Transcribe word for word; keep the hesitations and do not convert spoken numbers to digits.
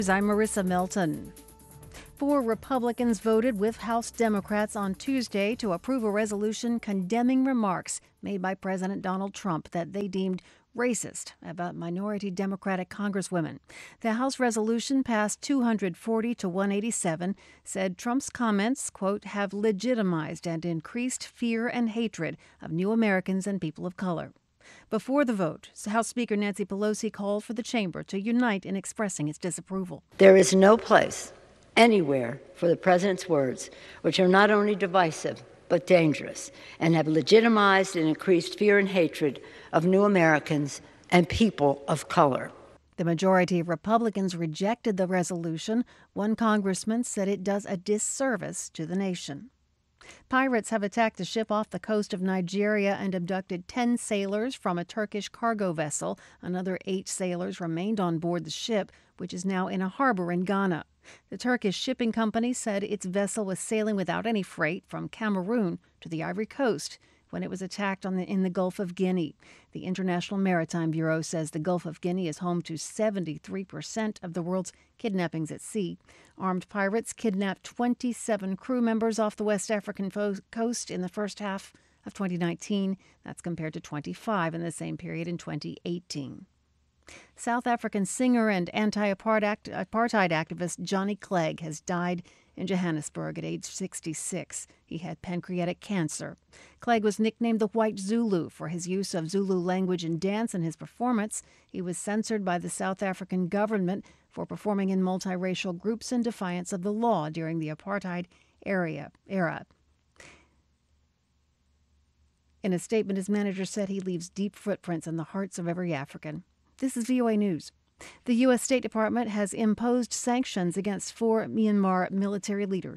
I'm Marissa Melton. Four Republicans voted with House Democrats on Tuesday to approve a resolution condemning remarks made by President Donald Trump that they deemed racist about minority Democratic congresswomen. The House resolution passed two hundred forty to one eighty-seven, said Trump's comments, quote, have legitimized and increased fear and hatred of new Americans and people of color. Before the vote, House Speaker Nancy Pelosi called for the chamber to unite in expressing its disapproval. There is no place anywhere for the president's words, which are not only divisive but dangerous and have legitimized and increased fear and hatred of new Americans and people of color. The majority of Republicans rejected the resolution. One congressman said it does a disservice to the nation. Pirates have attacked a ship off the coast of Nigeria and abducted ten sailors from a Turkish cargo vessel. Another eight sailors remained on board the ship, which is now in a harbor in Ghana. The Turkish shipping company said its vessel was sailing without any freight from Cameroon to the Ivory Coast when it was attacked on the, in the Gulf of Guinea. The International Maritime Bureau says the Gulf of Guinea is home to seventy-three percent of the world's kidnappings at sea. Armed pirates kidnapped twenty-seven crew members off the West African fo- coast in the first half of twenty nineteen. That's compared to twenty-five in the same period in twenty eighteen. South African singer and anti-apartheid activist Johnny Clegg has died in Johannesburg at age sixty-six. He had pancreatic cancer. Clegg was nicknamed the White Zulu for his use of Zulu language in dance and his performance. He was censored by the South African government for performing in multiracial groups in defiance of the law during the apartheid area, era. In a statement, his manager said he leaves deep footprints in the hearts of every African. This is V O A News. The U S State Department has imposed sanctions against four Myanmar military leaders.